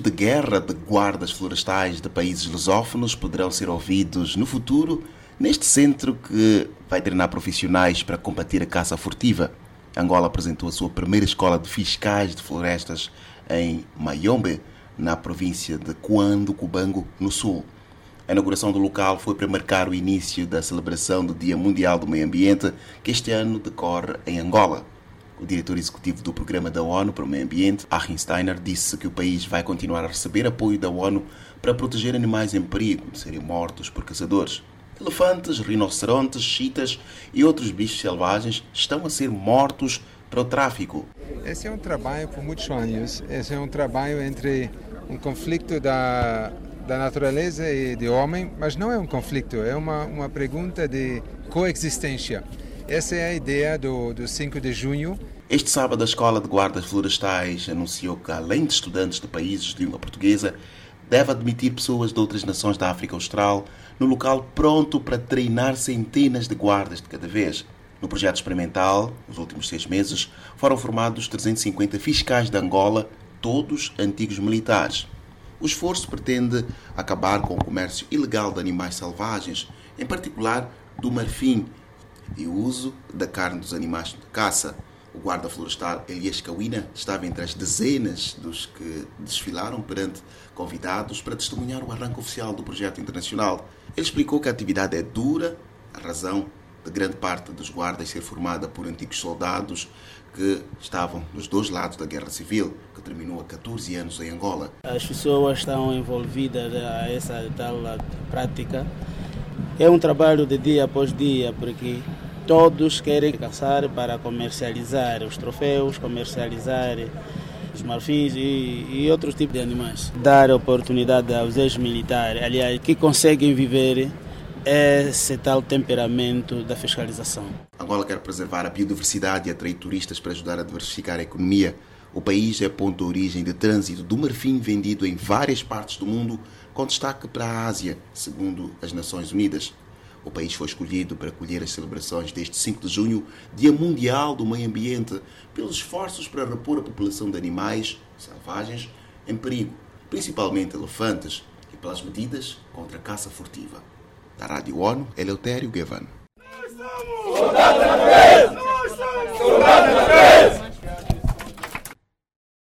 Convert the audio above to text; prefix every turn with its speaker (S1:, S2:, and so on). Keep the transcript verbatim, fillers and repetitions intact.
S1: de guerra de guardas florestais de países lusófonos poderão ser ouvidos no futuro neste centro que vai treinar profissionais para combater a caça furtiva. Angola apresentou a sua primeira escola de fiscais de florestas em Mayombe, na província de Cuando Cubango, no sul. A inauguração do local foi para marcar o início da celebração do Dia Mundial do Meio Ambiente, que este ano decorre em Angola. O diretor executivo do Programa da ONU para o Meio Ambiente, Achim Steiner, disse que o país vai continuar a receber apoio da ONU para proteger animais em perigo de serem mortos por caçadores. Elefantes, rinocerontes, chitas e outros bichos selvagens estão a ser mortos para o tráfico.
S2: Esse é um trabalho por muitos anos. Esse é um trabalho entre um conflito da, da natureza e do homem, mas não é um conflito, é uma, uma pergunta de coexistência. Essa é a ideia do, do cinco de junho.
S1: Este sábado, a Escola de Guardas Florestais anunciou que, além de estudantes de países de língua portuguesa, deve admitir pessoas de outras nações da África Austral no local pronto para treinar centenas de guardas de cada vez. No projeto experimental, nos últimos seis meses, foram formados trezentos e cinquenta fiscais de Angola, todos antigos militares. O esforço pretende acabar com o comércio ilegal de animais selvagens, em particular do marfim, e o uso da carne dos animais de caça. O guarda florestal Elias Kawina estava entre as dezenas dos que desfilaram perante convidados para testemunhar o arranque oficial do projeto internacional. Ele explicou que a atividade é dura, a razão de grande parte dos guardas ser formada por antigos soldados que estavam nos dois lados da Guerra Civil, que terminou há catorze anos em Angola.
S3: As pessoas estão envolvidas a essa tal prática. É um trabalho de dia após dia, porque todos querem caçar para comercializar os troféus, comercializar os marfins e, e outros tipos de animais. Dar oportunidade aos ex-militares, aliás, que conseguem viver esse tal temperamento da fiscalização.
S1: Angola quer preservar a biodiversidade e atrair turistas para ajudar a diversificar a economia. O país é ponto de origem de trânsito do marfim vendido em várias partes do mundo, com destaque para a Ásia, segundo as Nações Unidas. O país foi escolhido para acolher as celebrações deste cinco de junho, Dia Mundial do Meio Ambiente, pelos esforços para repor a população de animais selvagens em perigo, principalmente elefantes, e pelas medidas contra a caça furtiva. Da Rádio ONU, Eleutério Gavan.
S4: Nós somos soldados da paz! Nós somos soldados da paz!